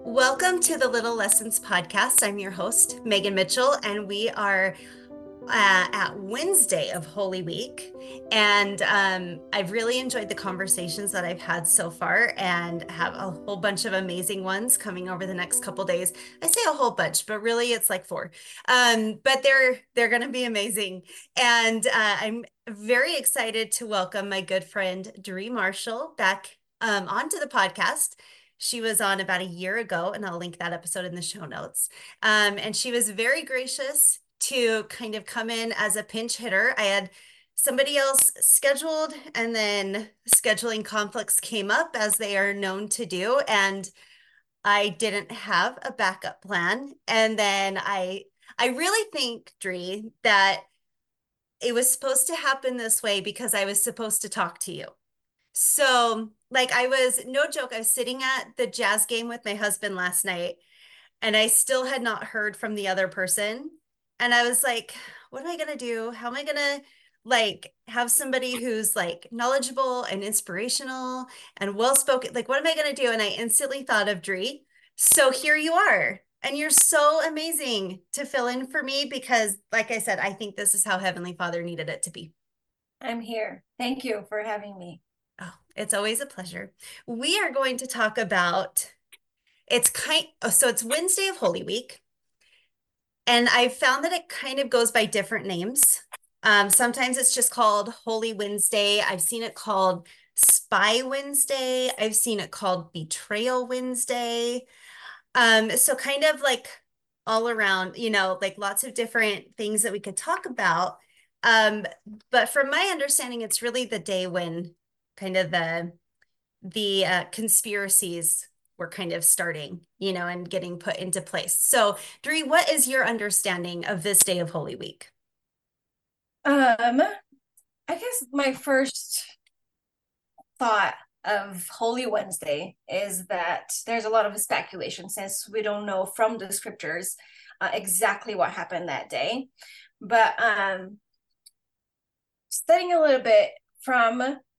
Welcome to the Little Lessons podcast. I'm your host, Megan Mitchell, and we are at Wednesday of Holy Week. And I've really enjoyed the conversations that I've had so far and have a whole bunch of amazing ones coming over the next couple days. I say a whole bunch, but really it's like four. But they're going to be amazing. And I'm very excited to welcome my good friend, Dree Marshall, back onto the podcast. She was on about a year ago, and I'll link that episode in the show notes. And she was very gracious to kind of come in as a pinch hitter. I had somebody else scheduled, and then scheduling conflicts came up as they are known to do. And I didn't have a backup plan. And then I really think, Dree, that it was supposed to happen this way because I was supposed to talk to you. So, like, I was, no joke, I was sitting at the jazz game with my husband last night, and I still had not heard from the other person. And I was like, what am I going to do? How am I going to like have somebody who's like knowledgeable and inspirational and well spoken? Like, what am I going to do? And I instantly thought of Dree. So here you are. And you're so amazing to fill in for me because, like I said, I think this is how Heavenly Father needed it to be. I'm here. Thank you for having me. Oh, it's always a pleasure. We are going to talk about it's Wednesday of Holy Week, and I've found that it kind of goes by different names. Sometimes it's just called Holy Wednesday. I've seen it called Spy Wednesday. I've seen it called Betrayal Wednesday. So kind of like all around, like lots of different things that we could talk about. Um, but from my understanding, it's really the day when kind of the conspiracies were kind of starting, and getting put into place. So, Dree, what is your understanding of this day of Holy Week? I guess my first thought of Holy Wednesday is that there's a lot of speculation since we don't know from the scriptures exactly what happened that day. But studying a little bit from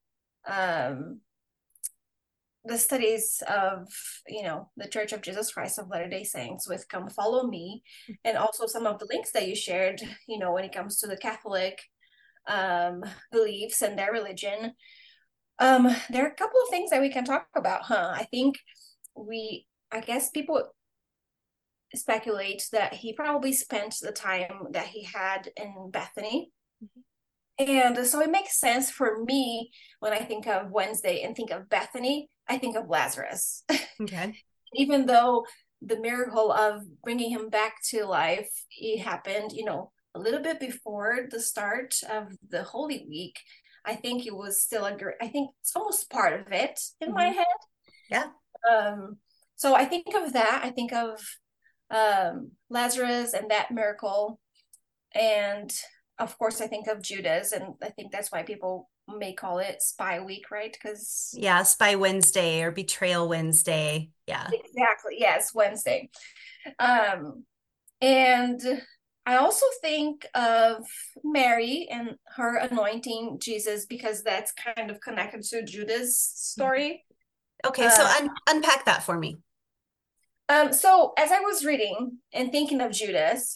the studies of the Church of Jesus Christ of Latter-day Saints with Come Follow Me, and also some of the links that you shared, when it comes to the Catholic beliefs and their religion. There are a couple of things that we can talk about, I think I guess people speculate that he probably spent the time that he had in Bethany. And so it makes sense for me when I think of Wednesday and think of Bethany, I think of Lazarus. Okay. Even though the miracle of bringing him back to life, it happened, a little bit before the start of the Holy Week. I think it was still I think it's almost part of it in my Mhm. head. Yeah. So I think of that. I think of Lazarus and that miracle. And of course, I think of Judas. And I think that's why people may call it Spy Week, right? Because Yeah, Spy Wednesday or Betrayal Wednesday. Yeah. exactly, yes, Wednesday. Um, and I also think of Mary and her anointing Jesus because that's kind of connected to Judas' story. Okay, so Uh, unpack that for me. so as I was reading and thinking of Judas,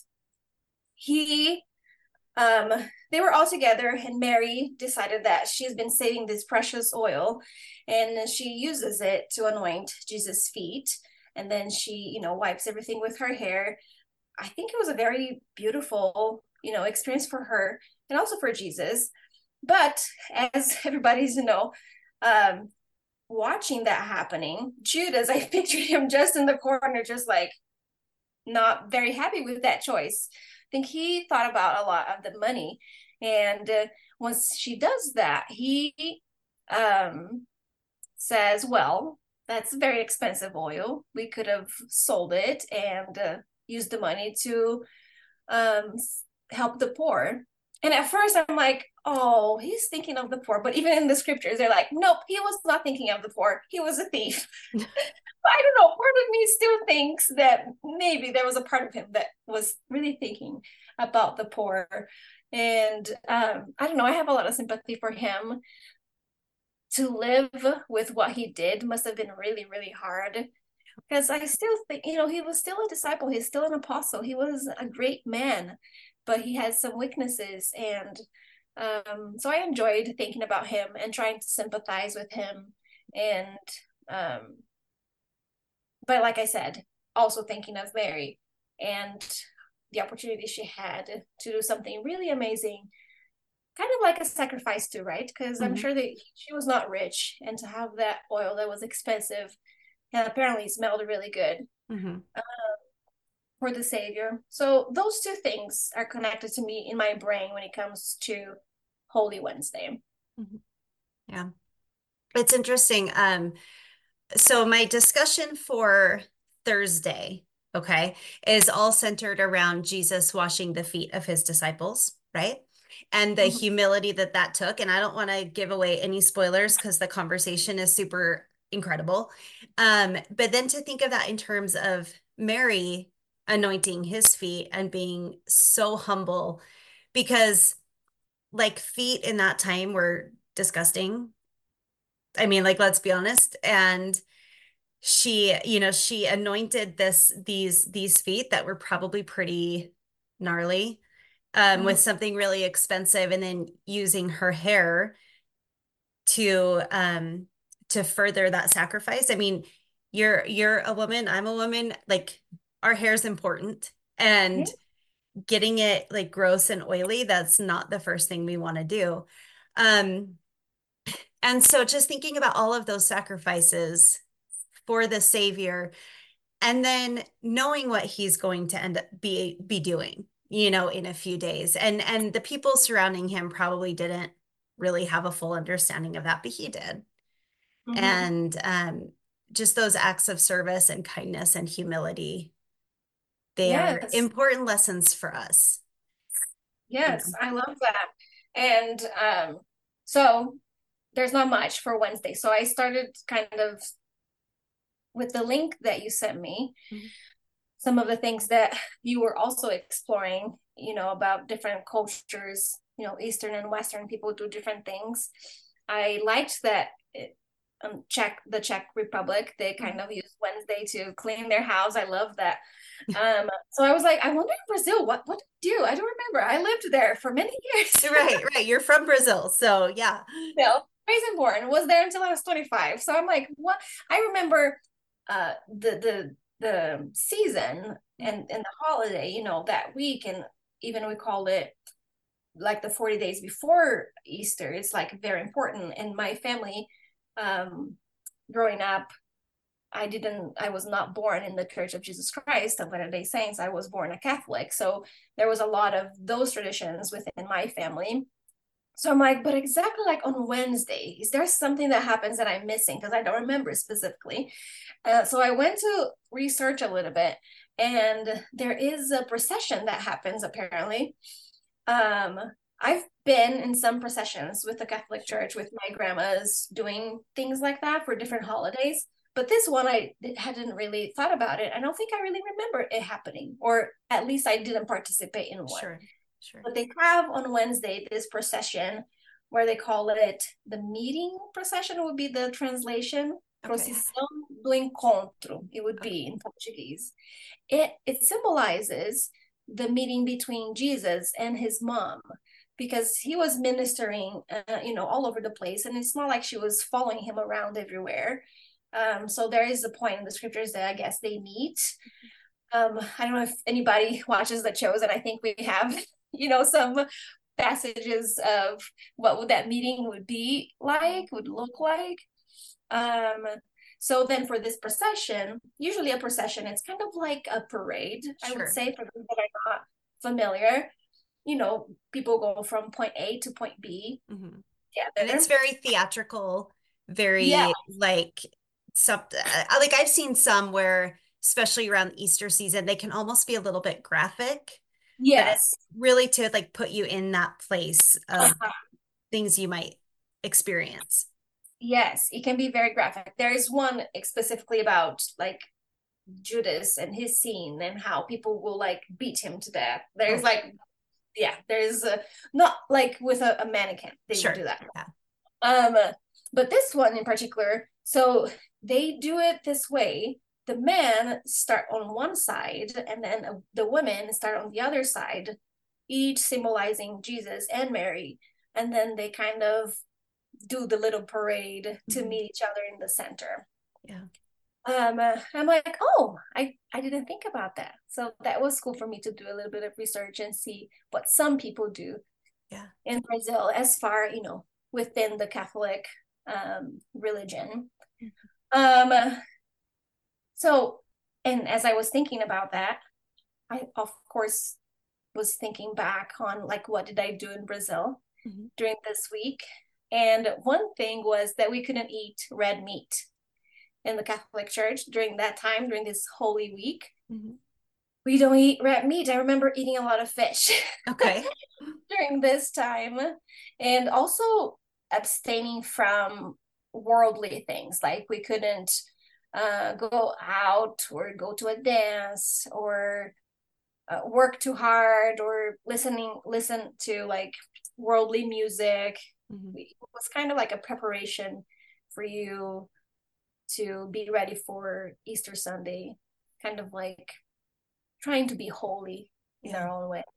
he um they were all together and Mary decided that she's been saving this precious oil and she uses it to anoint Jesus' feet, and then she wipes everything with her hair. I think it was a very beautiful experience for her and also for Jesus. But as everybody's um watching that happening, Judas, I pictured him just in the corner, just like not very happy with that choice. I think he thought about a lot of the money. And once she does that, he um, says, well, that's very expensive oil. We could have sold it and used the money to um, help the poor. And at first, I'm like, oh, he's thinking of the poor. But even in the scriptures, they're like, nope, he was not thinking of the poor. He was a thief. I don't know. Part of me still thinks that maybe there was a part of him that was really thinking about the poor. And I don't know. I have a lot of sympathy for him. To live with what he did must have been really, really hard. Because I still think, he was still a disciple, he's still an apostle, he was a great man, but he had some weaknesses. And so I enjoyed thinking about him and trying to sympathize with him. And um, but like I said, also thinking of Mary and the opportunity she had to do something really amazing, kind of like a sacrifice too, right? Because I'm Mhm. sure that she was not rich, and to have that oil that was expensive and apparently smelled really good Mhm. for the Savior. So those two things are connected to me in my brain when it comes to Holy Wednesday. Mhm. Yeah. It's interesting. So my discussion for Thursday, okay, is all centered around Jesus washing the feet of his disciples, right? And the Mhm. humility that that took. And I don't want to give away any spoilers because the conversation is super incredible. But then to think of that in terms of Mary anointing his feet and being so humble, because like feet in that time were disgusting. I mean, like, let's be honest. And she anointed these feet that were probably pretty gnarly, Mhm. with something really expensive, and then using her hair to further that sacrifice. I mean, you're a woman, I'm a woman, like our hair is important, Yeah. and getting it like gross and oily, that's not the first thing we want to do. Um, and so just thinking about all of those sacrifices for the Savior, and then knowing what he's going to end up be doing, in a few days. And the people surrounding him probably didn't really have a full understanding of that, but he did. Mhm. And just those acts of service and kindness and humility, they are Yes. important lessons for us. Yes, I love that. And so there's not much for Wednesday. So I started kind of with the link that you sent me, Mhm. some of the things that you were also exploring, about different cultures, Eastern and Western people do different things. I liked that the Czech Republic, they kind Mhm. of use Wednesday to clean their house. I love that. So I was like, I wonder in Brazil, what do you do? I don't remember. I lived there for many years. Right, right. You're from Brazil, so yeah. No, Raisin born was there until I was 25. So I'm like, what? I remember the season and the holiday, that week, and even we called it like the 40 days before Easter. It's like very important. And my family, um, growing up, I was not born in the Church of Jesus Christ of Latter-day Saints. I was born a Catholic. So there was a lot of those traditions within my family. So I'm like, but exactly like on Wednesday, is there something that happens that I'm missing? Because I don't remember specifically. So I went to research a little bit, and there is a procession that happens apparently. Um, I've been in some processions with the Catholic Church with my grandmas doing things like that for different holidays. But this one, I hadn't really thought about it. I don't think I really remember it happening, or at least I didn't participate in one. Sure, sure. But they have on Wednesday this procession where they call it the meeting procession, would be the translation. Okay, Procissão do Encontro, it would okay. be in Portuguese. It symbolizes the meeting between Jesus and his mom, because he was ministering, all over the place, and it's not like she was following him around everywhere. So there is a point in the scriptures that I guess they meet. I don't know if anybody watches The Chosen. I think we have, some passages of what would that meeting would look like. Um, so then for this procession, usually a procession, it's kind of like a parade, I would Sure. say, for those that are not familiar. People go from point A to point B Mhm. And it's together. very theatrical, Yeah. very like like I've seen some where, especially around Easter season, they can almost be a little bit graphic, but it's Yes. really to like put you in that place of Uh-huh. things you might experience. Yes, it can be very graphic. There is one specifically about like Judas and his scene and how people will like beat him to death. There's Oh, like, yeah, there's not like with a mannequin, they would do sure. that. Yeah. Um, but this one in particular, so they do it this way. the men start on one side and then the women start on the other side, each symbolizing Jesus and Mary. And then they kind of do the little parade to meet each other in the center. Yeah. I'm like, oh, I didn't think about that. So that was cool for me to do a little bit of research and see what some people do in Brazil as far, within the Catholic religion. So, and as I was thinking about that, I, of course, was thinking back on like, what did I do in Brazil during this week? And one thing was that we couldn't eat red meat in the Catholic Church during that time, during this Holy Week. We don't eat red meat. I remember eating a lot of fish. Okay. During this time. And also abstaining from worldly things. Like we couldn't go out or go to a dance or work too hard or listen to like worldly music. It was kind of like a preparation for you to be ready for Easter Sunday, kind of like trying to be holy in our own way.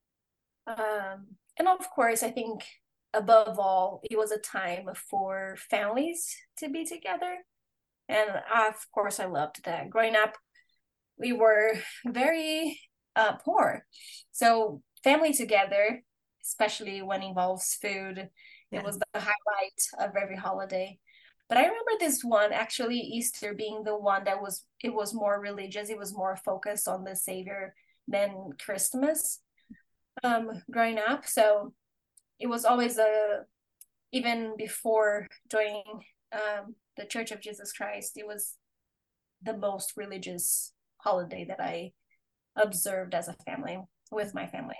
And of course, I think above all, it was a time for families to be together. And of course, I loved that. Growing up, we were very poor. So family together, especially when it involves food, it was the highlight of every holiday. But I remember this one, actually, Easter being the one that it was more religious. It was more focused on the Savior than Christmas growing up. So it was always even before joining the Church of Jesus Christ, it was the most religious holiday that I observed as a family, with my family.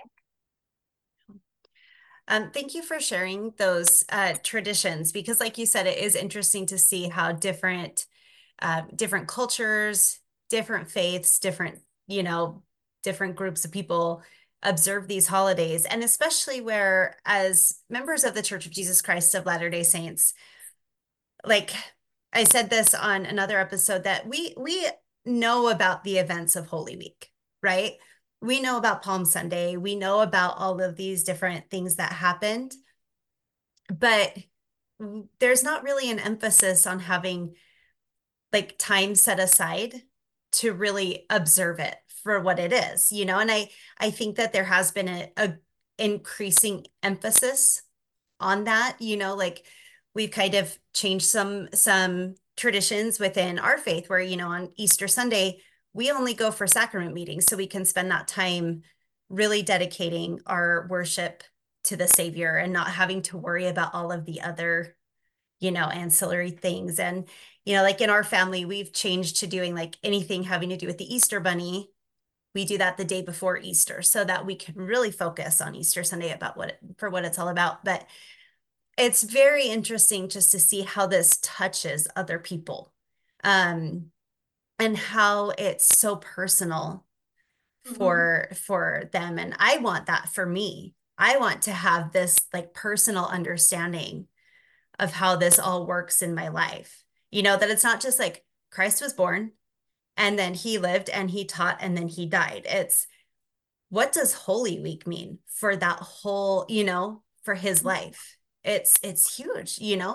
Thank you for sharing those traditions, because like you said, it is interesting to see how different cultures, different faiths, different groups of people observe these holidays. And especially where, as members of the Church of Jesus Christ of Latter-day Saints, like I said this on another episode, that we know about the events of Holy Week, right? We know about Palm Sunday. We know about all of these different things that happened, but there's not really an emphasis on having like time set aside to really observe it for what it is, and I think that there has been a increasing emphasis on that, like we've kind of changed some traditions within our faith where, on Easter Sunday, we only go for sacrament meetings so we can spend that time really dedicating our worship to the Savior and not having to worry about all of the other, ancillary things. And, like in our family, we've changed to doing like anything having to do with the Easter bunny. We do that the day before Easter so that we can really focus on Easter Sunday about what it's all about. But it's very interesting just to see how this touches other people. And how it's so personal for them. And I want that for me. I want to have this like personal understanding of how this all works in my life. That it's not just like Christ was born and then he lived and he taught and then he died. It's what does Holy Week mean for that whole, for his life? It's huge,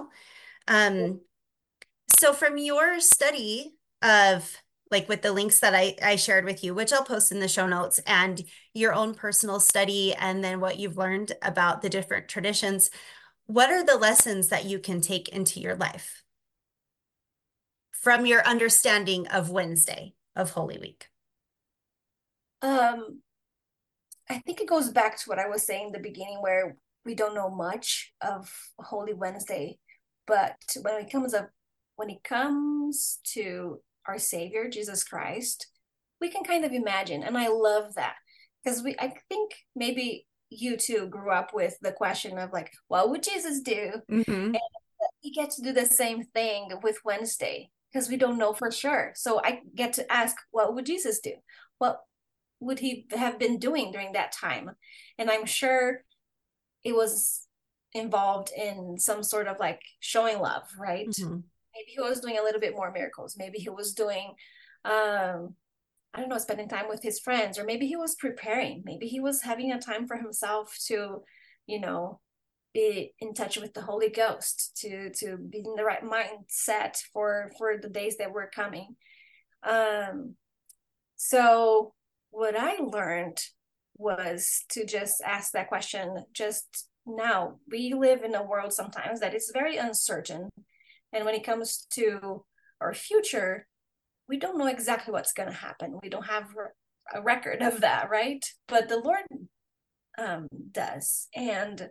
So from your study of like with the links that I shared with you, which I'll post in the show notes, and your own personal study, and then what you've learned about the different traditions, what are the lessons that you can take into your life from your understanding of Wednesday of Holy Week? I think it goes back to what I was saying in the beginning, where we don't know much of Holy Wednesday, but when it comes to our Savior, Jesus Christ, we can kind of imagine. And I love that because I think maybe you too grew up with the question of like, what would Jesus do? And we get to do the same thing with Wednesday because we don't know for sure. So I get to ask, what would Jesus do? What would he have been doing during that time? And I'm sure it was involved in some sort of like showing love, right? Maybe he was doing a little bit more miracles. Maybe he was doing I don't know, spending time with his friends, or maybe he was preparing. Maybe he was having a time for himself to, you know, be in touch with the Holy Ghost, to be in the right mindset for the days that were coming. So what I learned was to just ask that question. Just now, we live in a world sometimes that is very uncertain, and when it comes to our future, we don't know exactly what's going to happen. We don't have a record of that, right? But the Lord does. And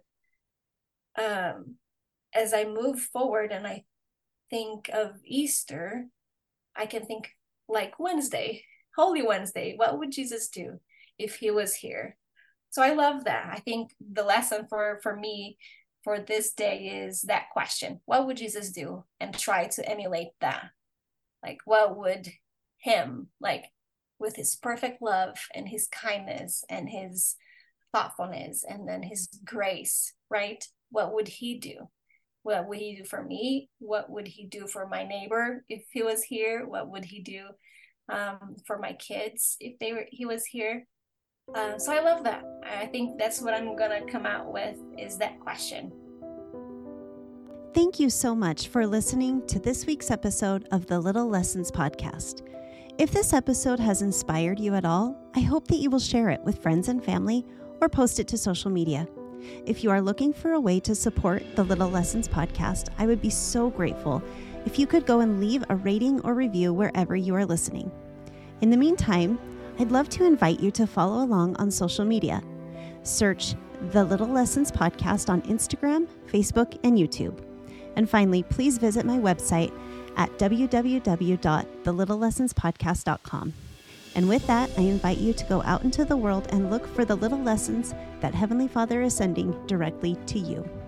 as I move forward and I think of Easter, I can think like Wednesday, Holy Wednesday. What would Jesus do if he was here? So I love that. I think the lesson for me for this day is that question: what would Jesus do? And try to emulate that. Like, what would him, like, with his perfect love and his kindness and his thoughtfulness and then his grace, right? What would he do? What would he do for me? What would he do for my neighbor if he was here? What would he do for my kids if he was here? So I love that. I think that's what I'm gonna come out with, is that question. Thank you so much for listening to this week's episode of the Little Lessons podcast. If this episode has inspired you at all, I hope that you will share it with friends and family or post it to social media. If you are looking for a way to support the Little Lessons podcast, I would be so grateful if you could go and leave a rating or review wherever you are listening. In the meantime, I'd love to invite you to follow along on social media. Search the Little Lessons podcast on Instagram, Facebook, and YouTube. And finally, please visit my website at www.thelittlelessonspodcast.com. And with that, I invite you to go out into the world and look for the little lessons that Heavenly Father is sending directly to you.